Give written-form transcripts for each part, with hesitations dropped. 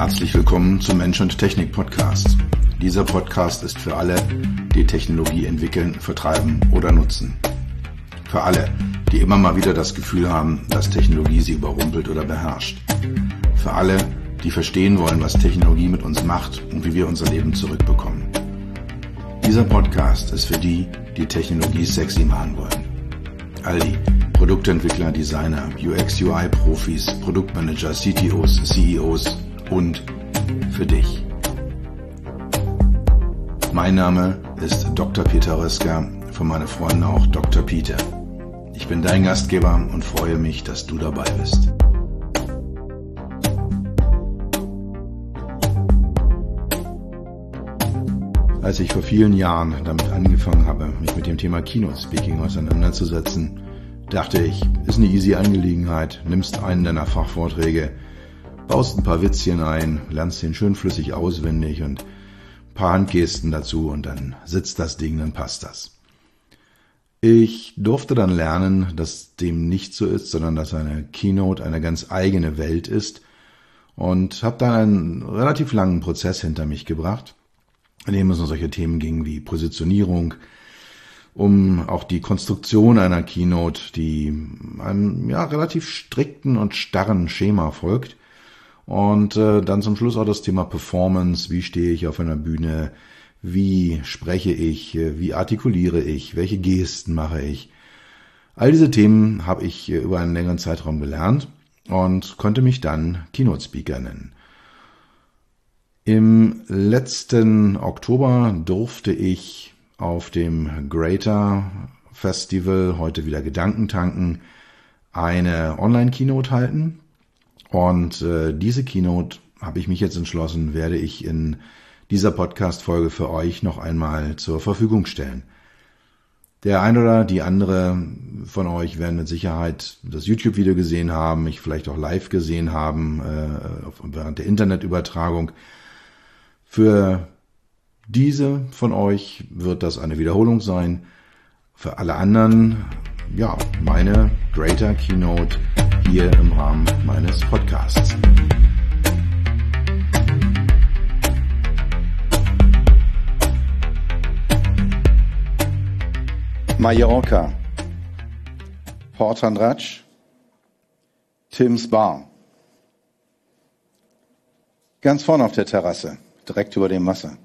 Herzlich willkommen zum Mensch und Technik Podcast. Dieser Podcast ist für alle, die Technologie entwickeln, vertreiben oder nutzen. Für alle, die immer mal wieder das Gefühl haben, dass Technologie sie überrumpelt oder beherrscht. Für alle, die verstehen wollen, was Technologie mit uns macht und wie wir unser Leben zurückbekommen. Dieser Podcast ist für die, die Technologie sexy machen wollen. All die Produktentwickler, Designer, UX-UI-Profis, Produktmanager, CTOs, CEOs und für dich. Mein Name ist Dr. Peter Röska, von meinen Freunden auch Dr. Peter. Ich bin dein Gastgeber und freue mich, dass du dabei bist. Als ich vor vielen Jahren damit angefangen habe, mich mit dem Thema Keynote Speaking auseinanderzusetzen, dachte ich, ist eine easy Angelegenheit, nimmst einen deiner Fachvorträge, baust ein paar Witzchen ein, lernst den schön flüssig auswendig und ein paar Handgesten dazu und dann sitzt das Ding, dann passt das. Ich durfte dann lernen, dass dem nicht so ist, sondern dass eine Keynote eine ganz eigene Welt ist und habe dann einen relativ langen Prozess hinter mich gebracht, in dem es um solche Themen ging wie Positionierung, um auch die Konstruktion einer Keynote, die einem relativ strikten und starren Schema folgt. Und dann zum Schluss auch das Thema Performance, wie stehe ich auf einer Bühne, wie spreche ich, wie artikuliere ich, welche Gesten mache ich. All diese Themen habe ich über einen längeren Zeitraum gelernt und konnte mich dann Keynote Speaker nennen. Im letzten Oktober durfte ich auf dem Greater Festival, heute wieder Gedankentanken, eine Online-Keynote halten. Und diese Keynote, habe ich mich jetzt entschlossen, werde ich in dieser Podcast-Folge für euch noch einmal zur Verfügung stellen. Der ein oder die andere von euch werden mit Sicherheit das YouTube-Video gesehen haben, mich vielleicht auch live gesehen haben während der Internetübertragung. Für diese von euch wird das eine Wiederholung sein. Für alle anderen, meine Greater Keynote hier im Rahmen meines Podcasts. Mallorca, Port Andratx, Tim's Bar. Ganz vorne auf der Terrasse, direkt über dem Wasser.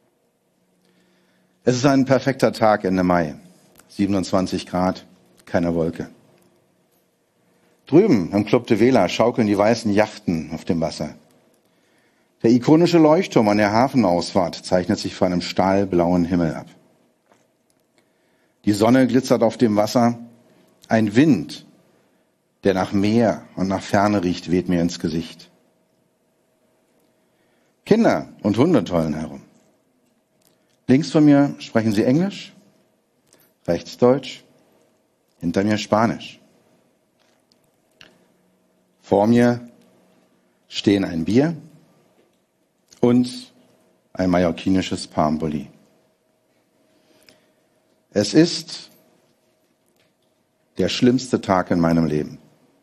Es ist ein perfekter Tag Ende Mai, 27 Grad, keine Wolke. Drüben am Club de Vela schaukeln die weißen Yachten auf dem Wasser. Der ikonische Leuchtturm an der Hafenausfahrt zeichnet sich vor einem stahlblauen Himmel ab. Die Sonne glitzert auf dem Wasser. Ein Wind, der nach Meer und nach Ferne riecht, weht mir ins Gesicht. Kinder und Hunde tollen herum. Links von mir sprechen sie Englisch, rechts Deutsch, hinter mir Spanisch. Vor mir stehen ein Bier und ein mallorquinisches Palmbully. Es ist der schlimmste Tag in meinem Leben.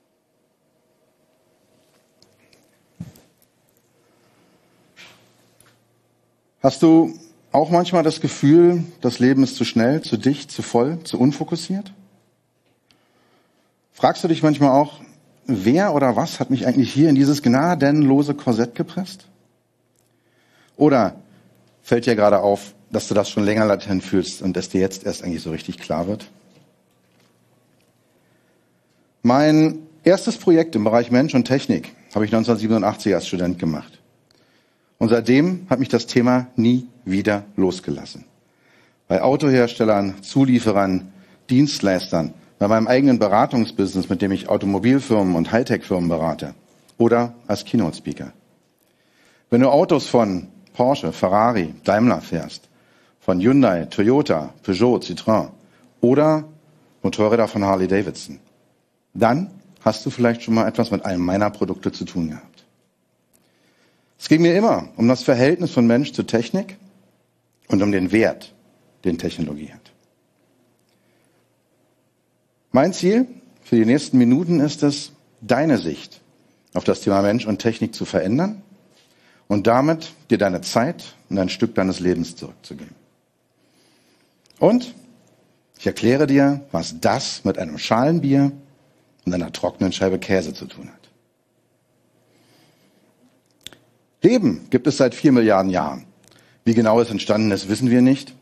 Hast du auch manchmal das Gefühl, das Leben ist zu schnell, zu dicht, zu voll, zu unfokussiert? Fragst du dich manchmal auch, wer oder was hat mich eigentlich hier in dieses gnadenlose Korsett gepresst? Oder fällt dir gerade auf, dass du das schon länger latent fühlst und es dir jetzt erst eigentlich so richtig klar wird? Mein erstes Projekt im Bereich Mensch und Technik habe ich 1987 als Student gemacht. Und seitdem hat mich das Thema nie wieder losgelassen. Bei Autoherstellern, Zulieferern, Dienstleistern, bei meinem eigenen Beratungsbusiness, mit dem ich Automobilfirmen und Hightech-Firmen berate. Oder als Keynote-Speaker. Wenn du Autos von Porsche, Ferrari, Daimler fährst, von Hyundai, Toyota, Peugeot, Citroën oder Motorräder von Harley Davidson, dann hast du vielleicht schon mal etwas mit einem meiner Produkte zu tun gehabt. Es ging mir immer um das Verhältnis von Mensch zu Technik und um den Wert, den Technologie hat. Mein Ziel für die nächsten Minuten ist es, deine Sicht auf das Thema Mensch und Technik zu verändern und damit dir deine Zeit und ein Stück deines Lebens zurückzugeben. Und ich erkläre dir, was das mit einem Schalenbier und einer trockenen Scheibe Käse zu tun hat. Leben gibt es seit 4 Milliarden Jahren. Wie genau es entstanden ist, wissen wir nicht.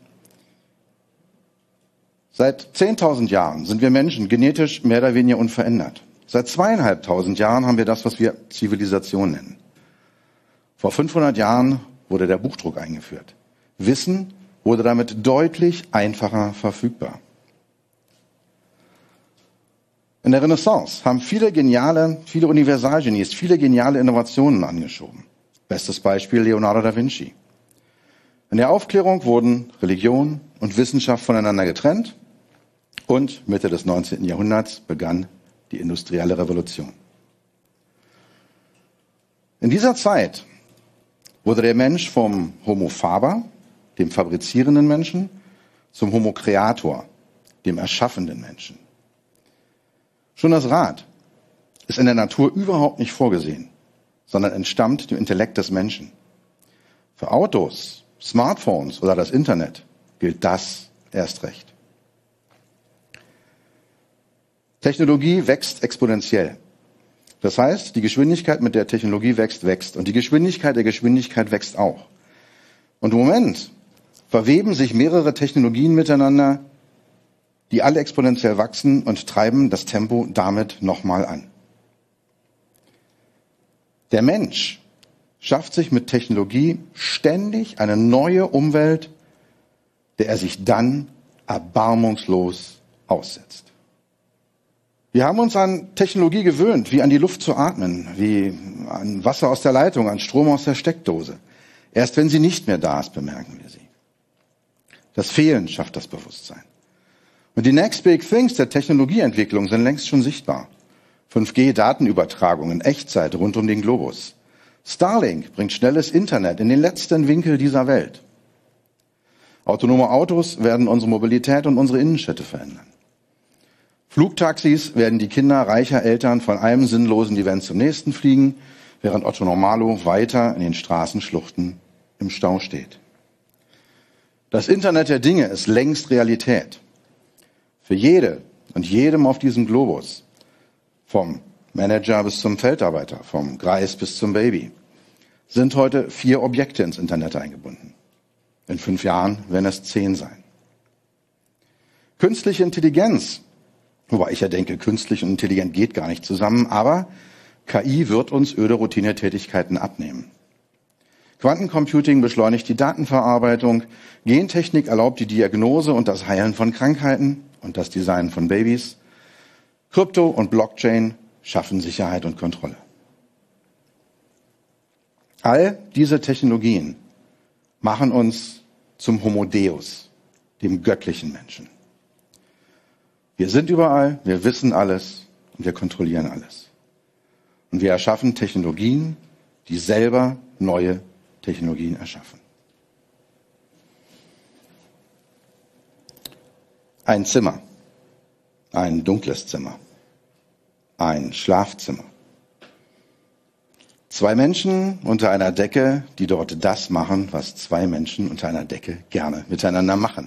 Seit 10.000 Jahren sind wir Menschen genetisch mehr oder weniger unverändert. Seit 2.500 Jahren haben wir das, was wir Zivilisation nennen. Vor 500 Jahren wurde der Buchdruck eingeführt. Wissen wurde damit deutlich einfacher verfügbar. In der Renaissance haben viele Universalgenies, viele geniale Innovationen angeschoben. Bestes Beispiel Leonardo da Vinci. In der Aufklärung wurden Religion und Wissenschaft voneinander getrennt und Mitte des 19. Jahrhunderts begann die industrielle Revolution. In dieser Zeit wurde der Mensch vom Homo faber, dem fabrizierenden Menschen, zum Homo creator, dem erschaffenden Menschen. Schon das Rad ist in der Natur überhaupt nicht vorgesehen, sondern entstammt dem Intellekt des Menschen. Für Autos, Smartphones oder das Internet gilt das erst recht. Technologie wächst exponentiell. Das heißt, die Geschwindigkeit, mit der Technologie wächst, wächst. Und die Geschwindigkeit der Geschwindigkeit wächst auch. Und im Moment verweben sich mehrere Technologien miteinander, die alle exponentiell wachsen und treiben das Tempo damit nochmal an. Der Mensch schafft sich mit Technologie ständig eine neue Umwelt, der er sich dann erbarmungslos aussetzt. Wir haben uns an Technologie gewöhnt, wie an die Luft zu atmen, wie an Wasser aus der Leitung, an Strom aus der Steckdose. Erst wenn sie nicht mehr da ist, bemerken wir sie. Das Fehlen schafft das Bewusstsein. Und die Next Big Things der Technologieentwicklung sind längst schon sichtbar. 5G-Datenübertragung in Echtzeit rund um den Globus. Starlink bringt schnelles Internet in den letzten Winkel dieser Welt. Autonome Autos werden unsere Mobilität und unsere Innenstädte verändern. Flugtaxis werden die Kinder reicher Eltern von einem sinnlosen Event zum nächsten fliegen, während Otto Normalo weiter in den Straßenschluchten im Stau steht. Das Internet der Dinge ist längst Realität. Für jede und jedem auf diesem Globus, vom Manager bis zum Feldarbeiter, vom Greis bis zum Baby, sind heute 4 Objekte ins Internet eingebunden. In 5 Jahren werden es 10 sein. Künstliche Intelligenz, wobei ich ja denke, künstlich und intelligent geht gar nicht zusammen, aber KI wird uns öde Routinetätigkeiten abnehmen. Quantencomputing beschleunigt die Datenverarbeitung, Gentechnik erlaubt die Diagnose und das Heilen von Krankheiten und das Design von Babys. Krypto und Blockchain schaffen Sicherheit und Kontrolle. All diese Technologien machen uns zum Homo Deus, dem göttlichen Menschen. Wir sind überall, wir wissen alles und wir kontrollieren alles. Und wir erschaffen Technologien, die selber neue Technologien erschaffen. Ein Zimmer, ein dunkles Zimmer, ein Schlafzimmer. 2 Menschen unter einer Decke, die dort das machen, was 2 Menschen unter einer Decke gerne miteinander machen.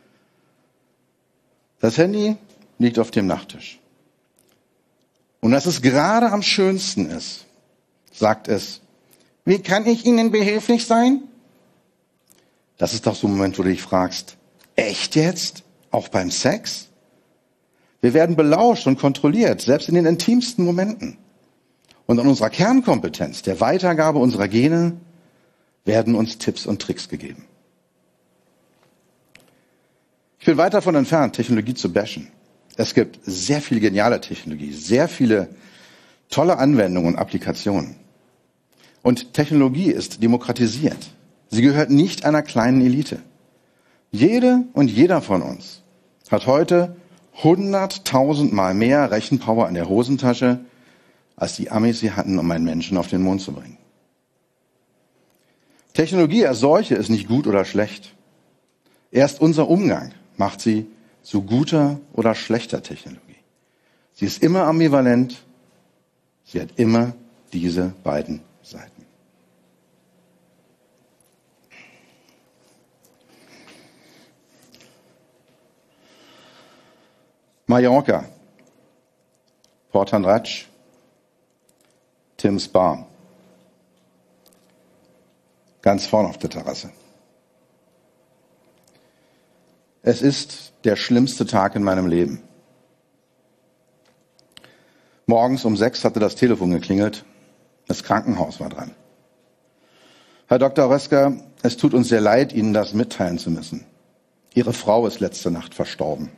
Das Handy liegt auf dem Nachttisch. Und dass es gerade am schönsten ist, sagt es, wie kann ich Ihnen behilflich sein? Das ist doch so ein Moment, wo du dich fragst, echt jetzt? Auch beim Sex? Wir werden belauscht und kontrolliert, selbst in den intimsten Momenten. Und an unserer Kernkompetenz, der Weitergabe unserer Gene, werden uns Tipps und Tricks gegeben. Ich bin weit davon entfernt, Technologie zu bashen. Es gibt sehr viel geniale Technologie, sehr viele tolle Anwendungen und Applikationen. Und Technologie ist demokratisiert. Sie gehört nicht einer kleinen Elite. Jede und jeder von uns hat heute 100.000 Mal mehr Rechenpower in der Hosentasche, als die Amis sie hatten, um einen Menschen auf den Mond zu bringen. Technologie als solche ist nicht gut oder schlecht. Erst unser Umgang macht sie zu guter oder schlechter Technologie. Sie ist immer ambivalent, sie hat immer diese beiden Seiten. Mallorca, Port-Andratx, Tim's Bar. Ganz vorne auf der Terrasse. Es ist der schlimmste Tag in meinem Leben. Morgens um 6 hatte das Telefon geklingelt. Das Krankenhaus war dran. Herr Dr. Oreska, es tut uns sehr leid, Ihnen das mitteilen zu müssen. Ihre Frau ist letzte Nacht verstorben.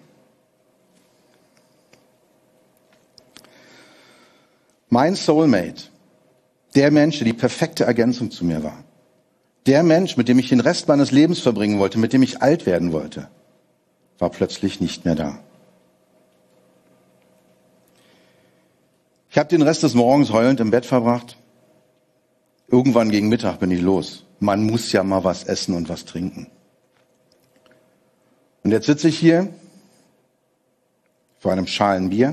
Mein Soulmate, der Mensch, der die perfekte Ergänzung zu mir war, der Mensch, mit dem ich den Rest meines Lebens verbringen wollte, mit dem ich alt werden wollte, war plötzlich nicht mehr da. Ich habe den Rest des Morgens heulend im Bett verbracht. Irgendwann gegen Mittag bin ich los. Man muss ja mal was essen und was trinken. Und jetzt sitze ich hier vor einem Schalen Bier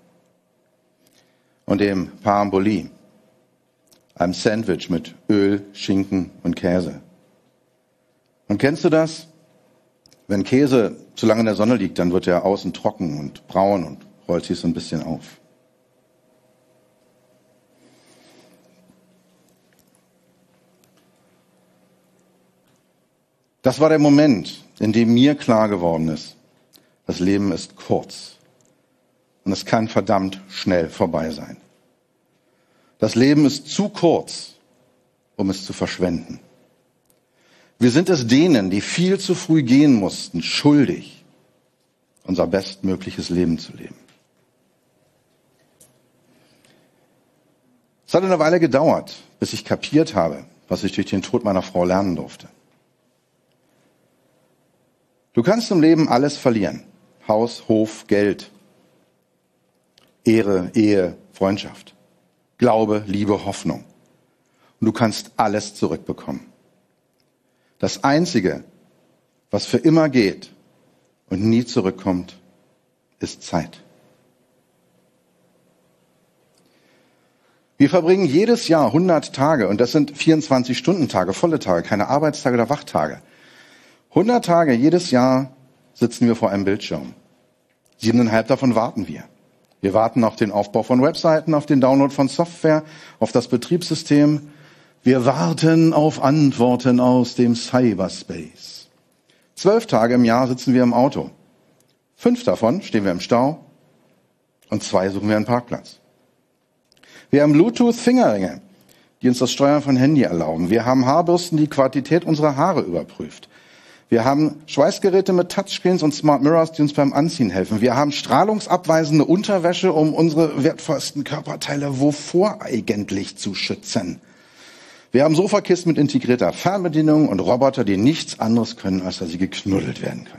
und dem Pain Boli, einem Sandwich mit Öl, Schinken und Käse. Und kennst du das? Wenn Käse zu lange in der Sonne liegt, dann wird er außen trocken und braun und rollt sich so ein bisschen auf. Das war der Moment, in dem mir klar geworden ist, das Leben ist kurz und es kann verdammt schnell vorbei sein. Das Leben ist zu kurz, um es zu verschwenden. Wir sind es denen, die viel zu früh gehen mussten, schuldig, unser bestmögliches Leben zu leben. Es hat eine Weile gedauert, bis ich kapiert habe, was ich durch den Tod meiner Frau lernen durfte. Du kannst im Leben alles verlieren. Haus, Hof, Geld, Ehre, Ehe, Freundschaft, Glaube, Liebe, Hoffnung. Und du kannst alles zurückbekommen. Das Einzige, was für immer geht und nie zurückkommt, ist Zeit. Wir verbringen jedes Jahr 100 Tage, und das sind 24-Stunden-Tage, volle Tage, keine Arbeitstage oder Wachtage. 100 Tage jedes Jahr sitzen wir vor einem Bildschirm. 7,5 davon warten wir. Wir warten auf den Aufbau von Webseiten, auf den Download von Software, auf das Betriebssystem. Wir warten auf Antworten aus dem Cyberspace. 12 Tage im Jahr sitzen wir im Auto. 5 davon stehen wir im Stau und 2 suchen wir einen Parkplatz. Wir haben Bluetooth-Fingerringe, die uns das Steuern von Handy erlauben. Wir haben Haarbürsten, die Qualität unserer Haare überprüft. Wir haben Schweißgeräte mit Touchscreens und Smart Mirrors, die uns beim Anziehen helfen. Wir haben strahlungsabweisende Unterwäsche, um unsere wertvollsten Körperteile wovor eigentlich zu schützen. Wir haben Sofakisten mit integrierter Fernbedienung und Roboter, die nichts anderes können, als dass sie geknuddelt werden können.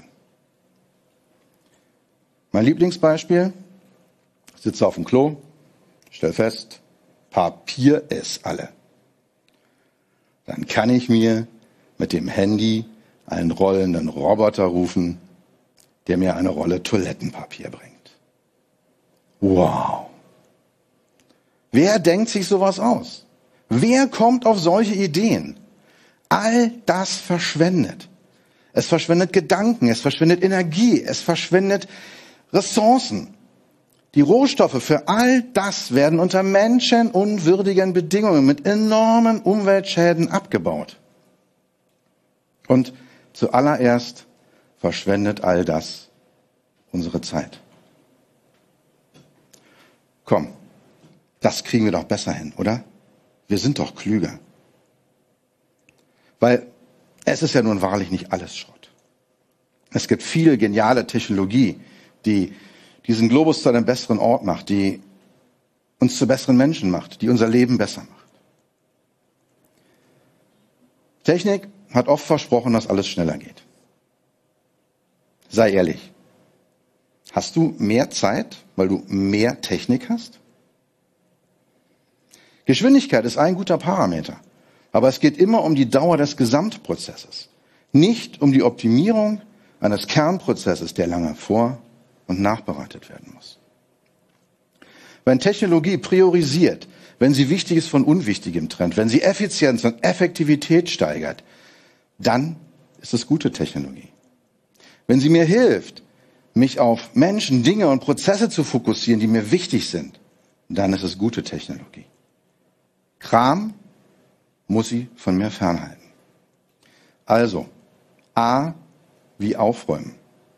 Mein Lieblingsbeispiel: ich sitze auf dem Klo, stell fest, Papier ist alle. Dann kann ich mir mit dem Handy einen rollenden Roboter rufen, der mir eine Rolle Toilettenpapier bringt. Wow. Wer denkt sich sowas aus? Wer kommt auf solche Ideen? All das verschwendet. Es verschwendet Gedanken, es verschwendet Energie, es verschwendet Ressourcen. Die Rohstoffe für all das werden unter menschenunwürdigen Bedingungen mit enormen Umweltschäden abgebaut. Und zuallererst verschwendet all das unsere Zeit. Komm, das kriegen wir doch besser hin, oder? Wir sind doch klüger. Weil es ist ja nun wahrlich nicht alles Schrott. Es gibt viel geniale Technologie, die diesen Globus zu einem besseren Ort macht, die uns zu besseren Menschen macht, die unser Leben besser macht. Technik hat oft versprochen, dass alles schneller geht. Sei ehrlich. Hast du mehr Zeit, weil du mehr Technik hast? Geschwindigkeit ist ein guter Parameter, aber es geht immer um die Dauer des Gesamtprozesses, nicht um die Optimierung eines Kernprozesses, der lange vor- und nachbereitet werden muss. Wenn Technologie priorisiert, wenn sie Wichtiges von Unwichtigem trennt, wenn sie Effizienz und Effektivität steigert, dann ist es gute Technologie. Wenn sie mir hilft, mich auf Menschen, Dinge und Prozesse zu fokussieren, die mir wichtig sind, dann ist es gute Technologie. Kram muss sie von mir fernhalten. Also, A wie aufräumen.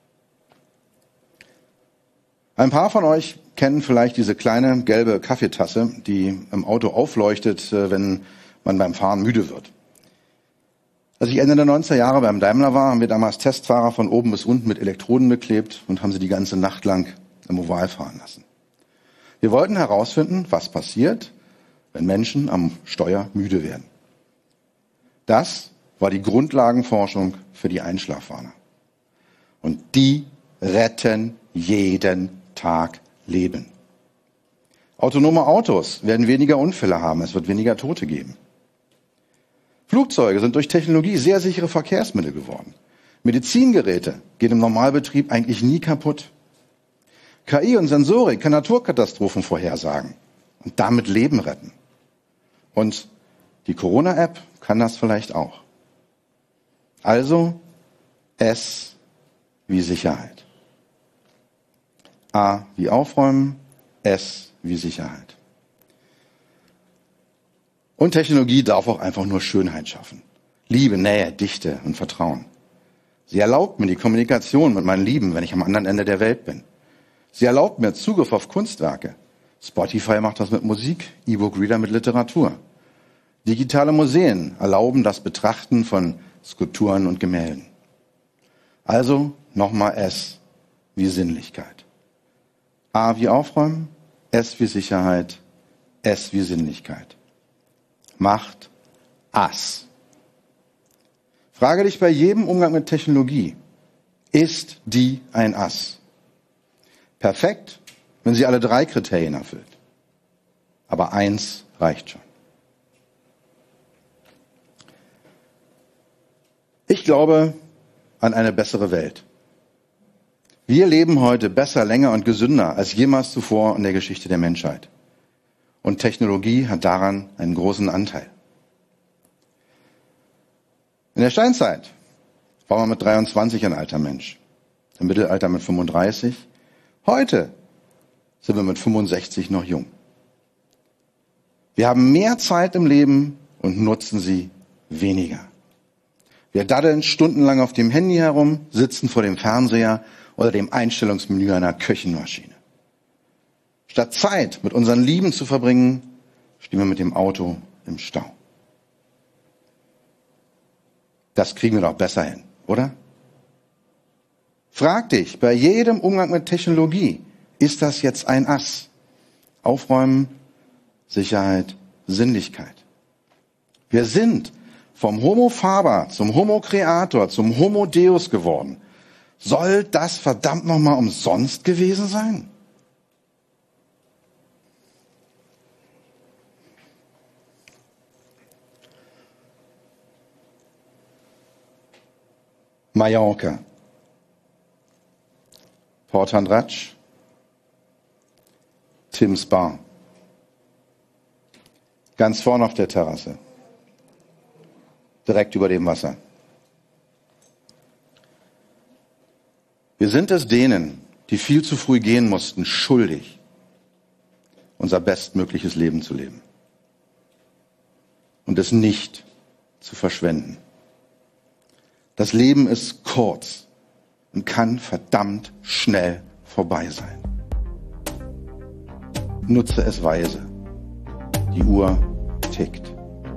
Ein paar von euch kennen vielleicht diese kleine gelbe Kaffeetasse, die im Auto aufleuchtet, wenn man beim Fahren müde wird. Als ich Ende der 90er Jahre beim Daimler war, haben wir damals Testfahrer von oben bis unten mit Elektroden beklebt und haben sie die ganze Nacht lang im Oval fahren lassen. Wir wollten herausfinden, was passiert, wenn Menschen am Steuer müde werden. Das war die Grundlagenforschung für die Einschlafwarner. Und die retten jeden Tag Leben. Autonome Autos werden weniger Unfälle haben, es wird weniger Tote geben. Flugzeuge sind durch Technologie sehr sichere Verkehrsmittel geworden. Medizingeräte gehen im Normalbetrieb eigentlich nie kaputt. KI und Sensorik kann Naturkatastrophen vorhersagen und damit Leben retten. Und die Corona-App kann das vielleicht auch. Also S wie Sicherheit. A wie aufräumen, S wie Sicherheit. Und Technologie darf auch einfach nur Schönheit schaffen. Liebe, Nähe, Dichte und Vertrauen. Sie erlaubt mir die Kommunikation mit meinen Lieben, wenn ich am anderen Ende der Welt bin. Sie erlaubt mir Zugriff auf Kunstwerke. Spotify macht das mit Musik, E-Book-Reader mit Literatur. Digitale Museen erlauben das Betrachten von Skulpturen und Gemälden. Also nochmal S wie Sinnlichkeit. A wie aufräumen, S wie Sicherheit, S wie Sinnlichkeit. Macht Ass. Frage dich bei jedem Umgang mit Technologie, ist die ein Ass? Perfekt, wenn sie alle 3 Kriterien erfüllt. Aber 1 reicht schon. Ich glaube an eine bessere Welt. Wir leben heute besser, länger und gesünder als jemals zuvor in der Geschichte der Menschheit. Und Technologie hat daran einen großen Anteil. In der Steinzeit war man mit 23 ein alter Mensch. Im Mittelalter mit 35. Heute sind wir mit 65 noch jung. Wir haben mehr Zeit im Leben und nutzen sie weniger. Wir daddeln stundenlang auf dem Handy herum, sitzen vor dem Fernseher oder dem Einstellungsmenü einer Küchenmaschine. Statt Zeit mit unseren Lieben zu verbringen, stehen wir mit dem Auto im Stau. Das kriegen wir doch besser hin, oder? Frag dich bei jedem Umgang mit Technologie, ist das jetzt ein Ass? Aufräumen, Sicherheit, Sinnlichkeit. Wir sind vom Homo faber zum Homo creator, zum Homo deus geworden. Soll das verdammt nochmal umsonst gewesen sein? Mallorca, Port Andratx, Tim's Bar. Ganz vorne auf der Terrasse, direkt über dem Wasser. Wir sind es denen, die viel zu früh gehen mussten, schuldig, unser bestmögliches Leben zu leben und es nicht zu verschwenden. Das Leben ist kurz und kann verdammt schnell vorbei sein. Nutze es weise. Die Uhr tickt.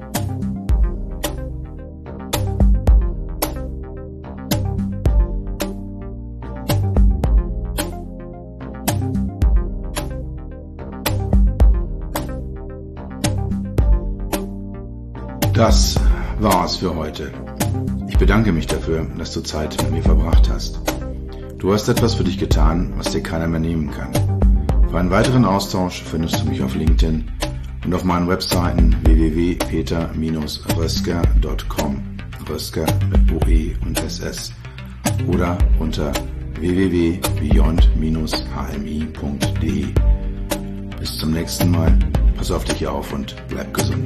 Das war's für heute. Ich bedanke mich dafür, dass du Zeit mit mir verbracht hast. Du hast etwas für dich getan, was dir keiner mehr nehmen kann. Für einen weiteren Austausch findest du mich auf LinkedIn und auf meinen Webseiten www.peter-rösker.com, Rösker mit OE und SS, oder unter www.beyond-hmi.de. Bis zum nächsten Mal. Pass auf dich auf und bleib gesund.